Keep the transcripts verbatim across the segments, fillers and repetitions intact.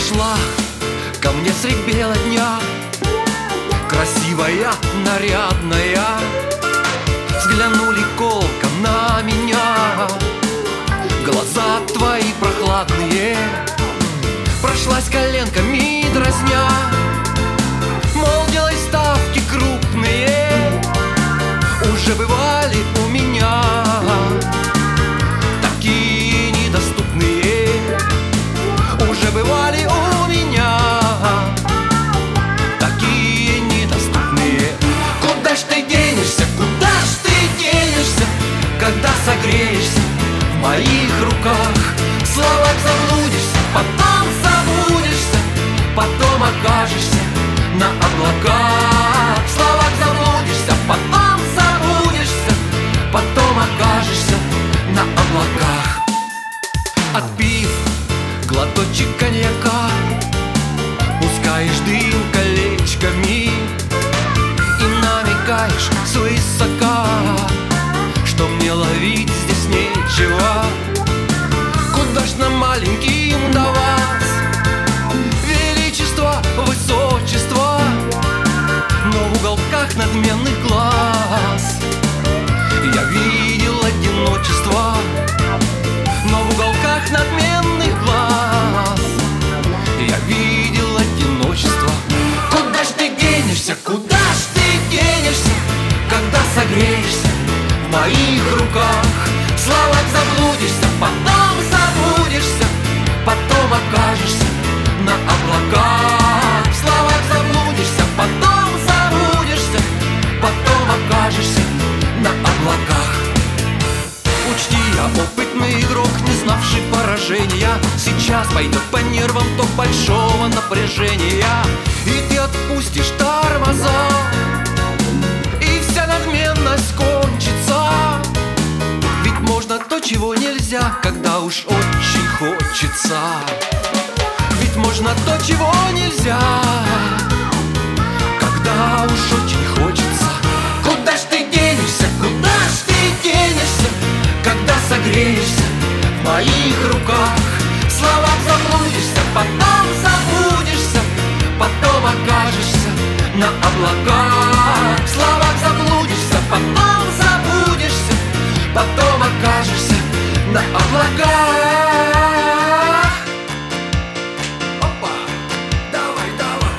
Подошла ко мне средь бела дня, красивая, нарядная. Взглянули колко на меня, глаза твои прохладные. Прошлась коленками дразня, мол, делай ставки крупные. Уже бывали у меня такие недоступные. Уже бывали у меня такие недоступные. Куда ж ты денешься, куда ж ты денешься, когда согреешься в моих руках? В словах заблудишься, потом забудешься, потом окажешься на облаках. В словах заблудишься, потом забудешься, потом окажешься на облаках. Отпив глоточек коньяка, пускаешь дым колечками и намекаешь свысока, что мне ловить здесь нечего. Куда ж нам маленьким до вас величество, высочество, но в уголках надменных глаз я видел одиночество. Но в уголках надменных глаз я видел одиночество. Куда ж ты денешься, куда ж ты денешься, когда согреешься в моих руках? В словах заблудишься, потом забудешься, потом окажешься на облаках. В словах заблудишься, потом забудешься, потом окажешься на облаках. Учти, я опытный игрок, не знавший поражения. Сейчас пойдет по нервам ток большого напряжения, и ты отпустишь тормоза, и вся надменность кончится. Ведь можно то, чего нельзя, когда уж очень хочется. Ведь можно то, чего нельзя, когда уж очень хочется. Куда ж ты денешься, куда ж ты денешься, когда согреешься в моих руках? В словах заблудишься, потом забудешься, потом окажешься на облаках. В словах заблудишься, потом забудешься, потом окажешься на облаках. Опа, давай, давай.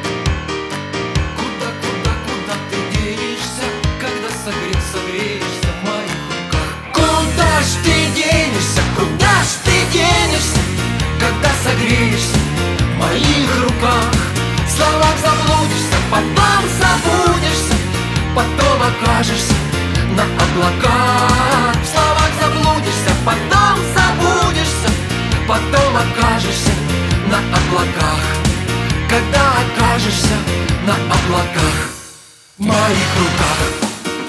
Куда, куда, куда ты денешься, когда согре- согреешься в моих руках? Куда ж ты денешься, куда ж ты денешься, когда согреешься в моих руках? В словах заблудишься, потом забудешься, потом окажешься на облаках. В словах заблудишься, потом забудешься, потом окажешься на облаках. Когда окажешься на облаках в моих руках.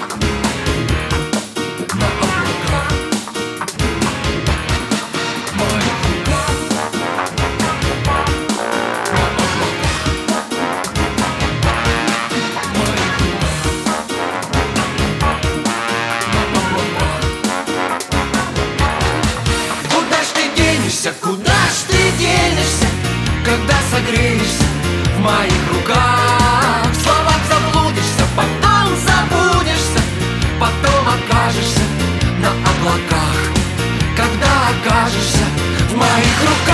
Куда ж ты денешься, когда согреешься в моих руках? В словах заблудишься, потом забудешься, потом окажешься на облаках. Когда окажешься в моих руках.